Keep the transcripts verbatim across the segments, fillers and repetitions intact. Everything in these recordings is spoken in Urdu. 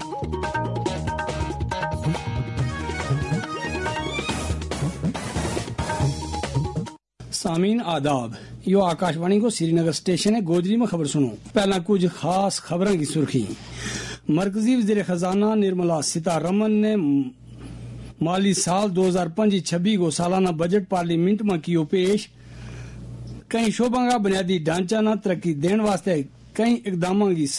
सामीन आदाब, यो आकाशवाणी को श्रीनगर स्टेशन है। गोजरी में खबर सुनो। पहला कुछ खास खबरों की सुर्खी। मरकजी वज़ीर खजाना निर्मला सीतारमन ने माली साल दो हजार पच्चीस छब्बीस को सालाना बजट पार्लियामेंट में कियो पेश। कई शोबों का बुनियादी ढांचा न तरक्की देने वास्ते कई इकदामों की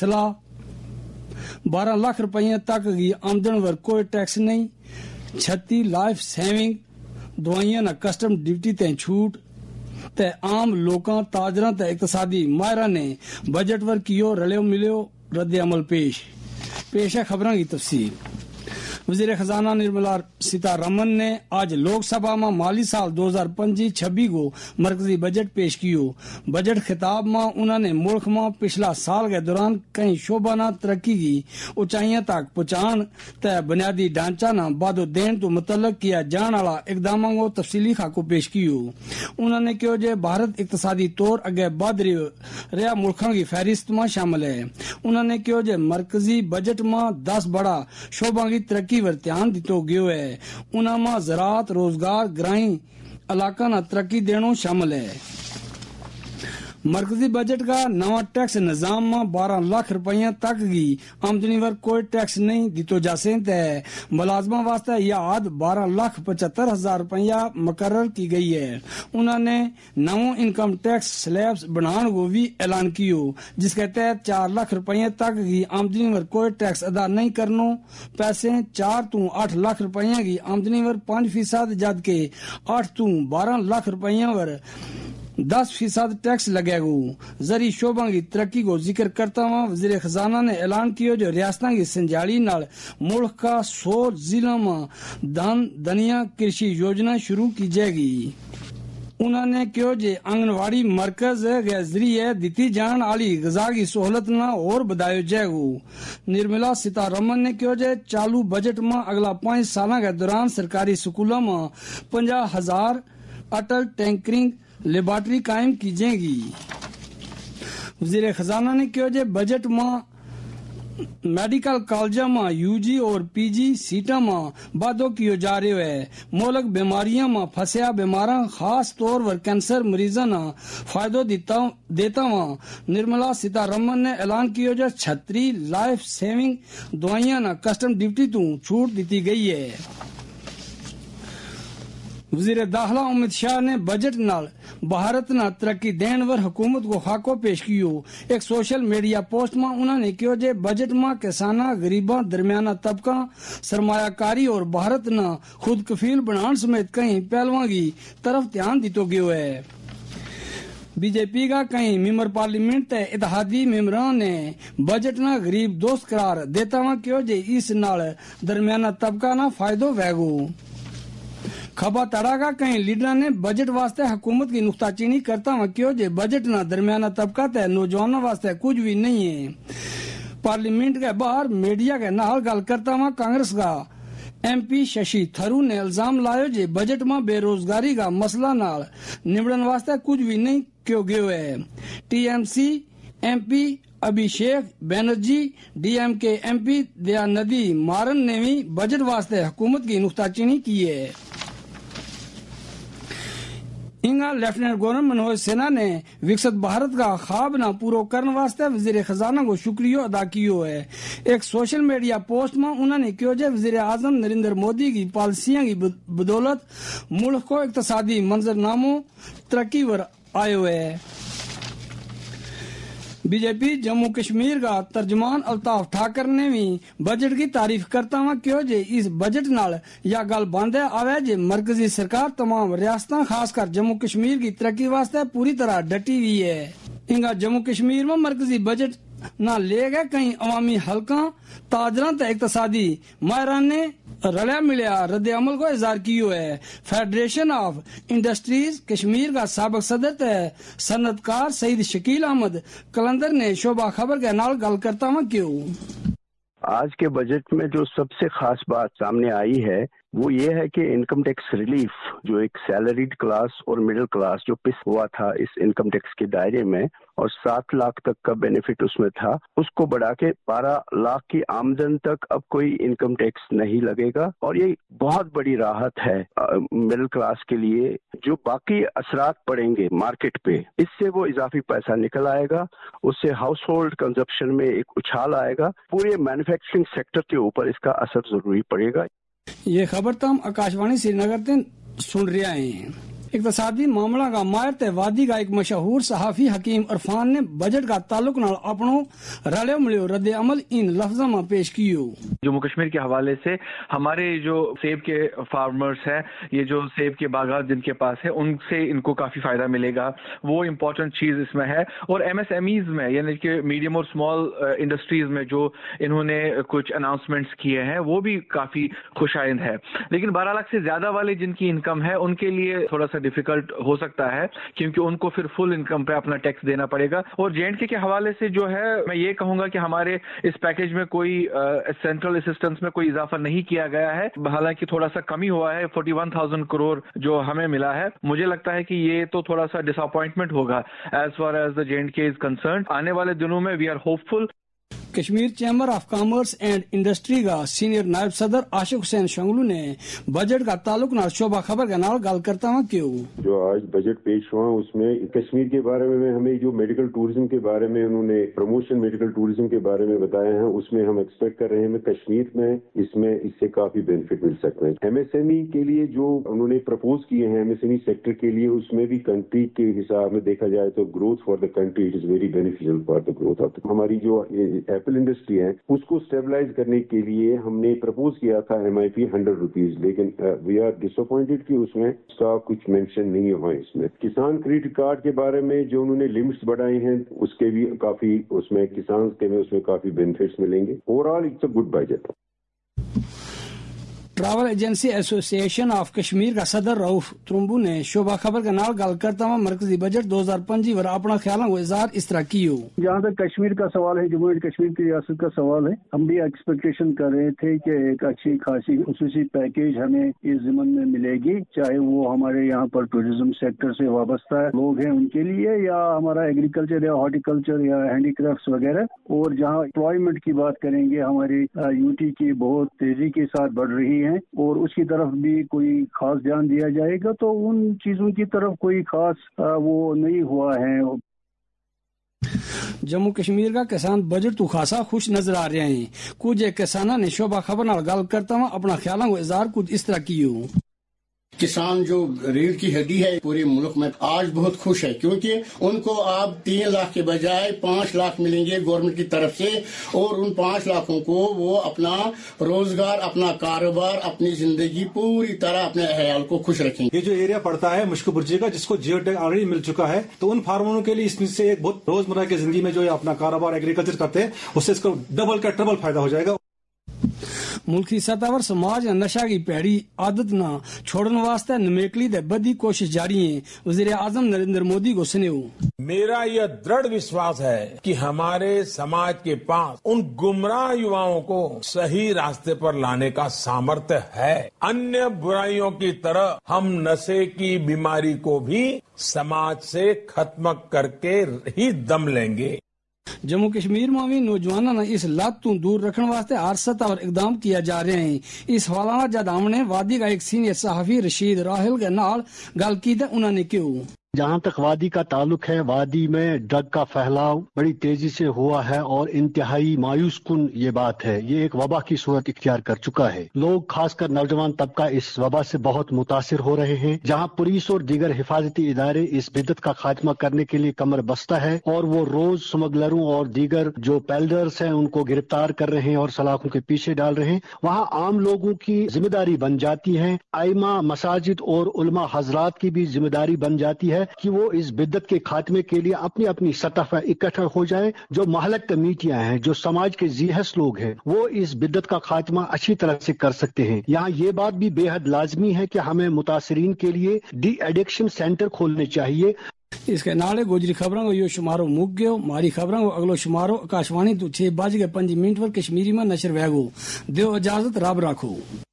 सलाह। बारह लाख रुपये तक की आमदन पर कोई टैक्स नहीं। छत्ती लाइफ सेविंग दवाइयां न कस्टम ड्यूटी ते छूट। ते आम लोकां ताजरां ते इकतसादी माहिरां ने बजट पर कियो रलियो मिलियो रद्द अमल पेश। पेश है खबरों की तफसील। वज़ीर खजाना निर्मला सीतारमन ने आज लोकसभा में माली साल दो हजार पच्चीस छब्बीस को मरकजी बजट पेश कियो। बजट खिताब में उन्होंने मुल्क में पिछला साल के दौरान कई शोबाना तरक्की की ऊंचाइयां तक पहुंचान ते बुनियादी ढांचा न बादो देन तो मुतल्लक किया जाने वाला इकदामों को तफसीली खाको पेश कियो। उन्होंने कहो जे भारत इकतसादी तौर अगे बढ़ रहा मुल्कों की फहरिस्त में शामिल है। उन्होंने कहो जे मरकजी बजट में दस बड़ा शोबों की तरक्की पर ध्यान दितो गयो है। उनमें ज़राअत, रोजगार, ग्रामीण इलाका न तरक्की देनो शामिल है। मरकजी बजट का नवा टैक्स निजाम में बारह लाख रुपये तक की आमदनी पर कोई टैक्स नहीं दितो जासे ते मुलाजमा वास्ते यह हद बारह लाख पचहत्तर हजार रुपया मुकर्रर की गई है। उन्होंने नवो इनकम टैक्स स्लैब्स बनाने को भी ऐलान कियो, जिसके तहत चार लाख रुपये तक की आमदनी पर कोई टैक्स अदा नहीं करनो। पैसे चार तू आठ लाख रुपये की आमदनी पर पांच फीसद जबकि आठ तू बारह लाख रुपये पर दस फीसद टैक्स लगेगा। जरी शोबों की तरक्की को जिक्र करता हुआ वज़ीर खजाना ने ऐलान किया जो रियासत की संजाली नाल मुल्क का सौ जिलों में दान दनिया कृषि योजना शुरू की जाएगी। उन्होंने कहो जे आंगनवाड़ी मरकज के जरिए दी जाने वाली गजा की सहूलत न और बढ़ाया जाएगा। निर्मला सीतारमन ने कहो जे चालू बजट में अगला पांच साल के दौरान सरकारी स्कूलों में पंजा हजार अटल टैंकरिंग लेबोरेटरी कायम की जाएगी। वज़ीर खजाना ने कहा जे बजट में मेडिकल कॉलेजों में यूजी और पीजी सीटा में वादो किया जा रहा है। मुल्क बीमारियों में फंसया बीमारा खास तौर पर कैंसर मरीजों ने फायदो देता हुआ निर्मला सीतारमन ने ऐलान किया जो छतरी लाइफ सेविंग दवाइयां न कस्टम ड्यूटी तू छूट दी गई है। वज़ीर दाखिला अमित शाह ने बजट नाल भारत न तरक्की देने पर हुकूमत को खाको पेश कियो। एक सोशल मीडिया पोस्ट में उन्होंने कहा जे बजट में किसाना, गरीबा, दरमियाना तबका, सरमायाकारी और भारत न खुद कफील बनाने समेत कई पहलुओं की तरफ ध्यान दितो गयो है। बीजेपी का कई मेंबर पार्लियामेंट ते इत्तेहादी मेंबरान ने बजट न गरीब दोस्त करार देता हुआ कहो जे इस नाल दरमियाना तबका न फायदो वेगो। खबा तड़ा का कई लीडर ने बजट वास्ते हुकूमत की नुक्ताचीनी करता हुआ कहो जे बजट न दरमियाना तबका ते नौजवानों वास्ते कुछ भी नहीं है। पार्लियामेंट के बाहर मीडिया के नाल गल करता हुआ कांग्रेस का एमपी शशि थरूर ने इल्जाम लायो जे बजट में बेरोजगारी का मसला नाल निबड़न वास्ते कुछ भी नहीं क्यों गयो है। TMC MP Abhishek Banerjee, DMK MP Dayanidhi Maran ने भी बजट वास्ते हुकूमत की नुक्ताचीनी की है। इंगा लेफ्टिनेंट गवर्नर मनोज सिन्हा ने विकसित भारत का ख्वाब न पूरा करने वास्ते वज़ीर खजाना को शुक्रिया अदा कियो है। एक सोशल मीडिया पोस्ट में उन्होंने कहा जे वज़ीर आजम नरेंद्र मोदी की पॉलिसियों की बदौलत मुल्क को इक्तसादी मंजरनामों तरक्की पर आयो है। बीजेपी जम्मू कश्मीर का तर्जमान अल्ताफ ठाकर ने भी बजट की तारीफ करता हुआ कहो जे इस बजट नाल या गल बंद आवे जे मरकजी सरकार तमाम रियासतां खासकर जम्मू कश्मीर की तरक्की वास्ते पूरी तरह डटी हुई है। इंगा जम्मू कश्मीर में मरकजी बजट न ले गए कई अवामी हलका ताजरा ते इक्तसादी माहिरान ने रलिया मिलिया रद्द अमल को इजहार कियो है। फेडरेशन ऑफ इंडस्ट्रीज कश्मीर का साबिक सदर ते सनतकार सईद शकील अहमद कलंदर ने शोभा खबर के नाल गल करता हुआ क्यों آج کے بجٹ میں جو سب سے خاص بات سامنے آئی ہے وہ یہ ہے کہ انکم ٹیکس ریلیف جو ایک سیلریڈ کلاس اور مڈل کلاس جو پس ہوا تھا اس انکم ٹیکس کے دائرے میں اور سات لاکھ تک کا بینیفٹ اس میں تھا، اس کو بڑھا کے بارہ لاکھ کی آمدن تک اب کوئی انکم ٹیکس نہیں لگے گا، اور یہ بہت بڑی راحت ہے مڈل کلاس کے لیے۔ جو باقی اثرات پڑیں گے مارکیٹ پہ، اس سے وہ اضافی پیسہ نکل آئے گا، اس سے ہاؤس ہولڈ کنزپشن میں ایک اچھال آئے گا، پورے مینوفیکچرنگ سیکٹر کے اوپر اس کا اثر ضروری پڑے گا۔ یہ خبر تم آکاش وانی سری نگر تے سن رہے ہیں۔ اقتصادی معاملہ کا ماہر تے وادی کا ایک مشہور صحافی حکیم عرفان نے بجٹ کا تعلق نال اپنو رلے ملے رد عمل ان لفظوں میں پیش کیو۔ جموں کشمیر کے حوالے سے ہمارے جو سیب کے فارمرز ہیں، یہ جو سیب کے باغات جن کے پاس ہے، ان سے ان کو کافی فائدہ ملے گا، وہ امپورٹنٹ چیز اس میں ہے۔ اور ایم ایس ایم ایز میں یعنی کہ میڈیم اور اسمال انڈسٹریز میں جو انہوں نے کچھ اناؤنسمنٹس کیے ہیں وہ بھی کافی خوش آئند ہے، لیکن بارہ لاکھ سے زیادہ والے جن کی انکم ہے ان کے لیے تھوڑا سا ڈیفیکلٹ ہو سکتا ہے، کیونکہ ان کو پھر فل انکم پہ اپنا ٹیکس دینا پڑے گا۔ اور جے اینڈ کے کے حوالے سے جو ہے میں یہ کہوں گا کہ ہمارے اس پیکج میں کوئی سینٹرل اسسٹنس میں کوئی اضافہ نہیں کیا گیا ہے، حالانکہ تھوڑا سا کمی ہوا ہے، فورٹی ون تھاؤزینڈ کروڑ جو ہمیں ملا ہے۔ مجھے لگتا ہے کہ یہ تو تھوڑا سا ڈس اپوائنٹمنٹ ہوگا as far as the J and K is concerned. آنے والے دنوں میں we are hopeful. Kashmir chamber of commerce and industry کا سینئر نائب صدر عاشق حسین شنگلو نے بجٹ کا تعلق نال شعبہ خبر کا نال گل کرتا ہوں کیوں جو آج بجٹ پیش ہوا اس میں کشمیر کے بارے میں ہمیں جو میڈیکل ٹورزم کے بارے میں انہوں نے پروموشن میڈیکل ٹورزم کے بارے میں بتایا ہے، اس میں ہم ایکسپیکٹ کر رہے ہیں کشمیر میں اس میں اس سے کافی بینیفٹ مل سکتے ہیں۔ ایم ایس ایم ای کے لیے جو انہوں نے پرپوز کیے ہیں M S M E sector کے لیے، اس میں بھی کنٹری کے حساب میں دیکھا جائے تو growth for the country it is very beneficial for the growth of ہماری جو ایپل انڈسٹری ہے اس کو اسٹیبلائز کرنے کے لیے ہم نے پرپوز کیا تھا M I P hundred rupees, لیکن وی آر ڈس اپوائنٹڈ کہ اس میں اس کا کچھ مینشن نہیں ہوا۔ اس میں کسان کریڈٹ کارڈ کے بارے میں جو انہوں نے لمٹس بڑھائی ہیں اس کے بھی کافی اس میں کسان کے میں اس میں کافی بینیفٹس ملیں گے۔ Overall it's a good budget. Travel agency association of Kashmir کا صدر رؤف ترمبو نے شعبہ خبر کا نال گل کرتا ہوا مرکزی بجٹ دو ہزار پنجی ور اپنا خیالوں کو اظہار اس طرح کیو۔ جہاں تک کشمیر کا سوال ہے، جموں اینڈ کشمیر کی ریاست کا سوال ہے، ہم بھی ایکسپیکٹیشن کر رہے تھے کہ ایک اچھی خاصی خصوصی پیکیج ہمیں اس ضمن میں ملے گی، چاہے وہ ہمارے یہاں پر ٹوریزم سیکٹر سے وابستہ لوگ ہیں ان کے لیے، یا ہمارا ایگریکلچر یا ہارٹیکلچر یا ہینڈی کرافٹس وغیرہ۔ اور جہاں امپلائمنٹ کی بات کریں گے، ہماری یو ٹی کی بہت تیزی کے ساتھ بڑھ رہی ہے اور اس کی طرف بھی کوئی خاص دھیان دیا جائے گا، تو ان چیزوں کی طرف کوئی خاص وہ نہیں ہوا ہے۔ جموں کشمیر کا کسان بجٹ تو خاصا خوش نظر آ رہے ہیں۔ کچھ کسانوں نے شعبہ خبر نال گل کرتا ہوا اپنا خیالوں کو اظہار کچھ اس طرح کیو۔ کسان جو ریڑھ کی ہڈی ہے پورے ملک میں آج بہت خوش ہے، کیونکہ ان کو اب تین لاکھ کے بجائے پانچ لاکھ ملیں گے گورنمنٹ کی طرف سے، اور ان پانچ لاکھوں کو وہ اپنا روزگار، اپنا کاروبار، اپنی زندگی پوری طرح اپنے عیال کو خوش رکھیں گے۔ یہ جو ایریا پڑتا ہے مشکو برجی کا، جس کو جیو ٹیگ آلریڈی مل چکا ہے، تو ان فارمروں کے لیے اس میں سے ایک بہت روزمرہ کی زندگی میں جو اپنا کاروبار ایگریکلچر کرتے ہیں اس سے اس کو ڈبل کا ٹربل فائدہ ہو جائے گا۔ ملکی سطح پر سماج نشہ کی پیڑی عادت نہ چھوڑنے واسطے نمیکلی دے بدی کوشش جاری ہے۔ وزیر اعظم نریندر مودی کو سنیو۔ میرا یہ دृढ़ وشواس ہے کہ ہمارے سماج کے پاس ان گمراہ یواؤں کو صحیح راستے پر لانے کا سامرتھ ہے۔ انیہ برائیوں کی طرح ہم نشے کی بیماری کو بھی سماج سے ختم کر کے ہی دم لیں گے۔ جموں کشمیر میں بھی نوجوانوں نے اس لت تو دور رکھنے واسطے ہر سطح اور اقدام کیا جا رہے ہیں۔ اس حوالہ جد ہم نے وادی کا ایک سینئر صحافی رشید راہل کے نال گل کی تو انہوں نے کیوں جہاں تک وادی کا تعلق ہے، وادی میں ڈرگ کا پھیلاؤ بڑی تیزی سے ہوا ہے اور انتہائی مایوس کن یہ بات ہے۔ یہ ایک وبا کی صورت اختیار کر چکا ہے۔ لوگ خاص کر نوجوان طبقہ اس وبا سے بہت متاثر ہو رہے ہیں۔ جہاں پولیس اور دیگر حفاظتی ادارے اس بدعت کا خاتمہ کرنے کے لیے کمر بستہ ہے اور وہ روز سمگلروں اور دیگر جو پیلڈرز ہیں ان کو گرفتار کر رہے ہیں اور سلاخوں کے پیچھے ڈال رہے ہیں، وہاں عام لوگوں کی ذمہ داری بن جاتی ہے، ائمہ مساجد اور علماء حضرات کی بھی ذمہ داری بن جاتی ہے کہ وہ اس بدعت کے خاتمے کے لیے اپنی اپنی سطح پر اکٹھا ہو جائیں۔ جو محلک کمیٹیاں ہیں، جو سماج کے ذیحس لوگ ہیں، وہ اس بدعت کا خاتمہ اچھی طرح سے کر سکتے ہیں۔ یہاں یہ بات بھی بے حد لازمی ہے کہ ہمیں متاثرین کے لیے ڈی ایڈکشن سینٹر کھولنے چاہیے۔ اس کے نالے گوجری خبروں کو یہ شمارو مک گयो ماری خبروں کو اگلو شمارو آکاشوانی تو چھ بج کے پنج منٹ پر کشمیری میں نشر ویگو دیو اجازت رب رکھو.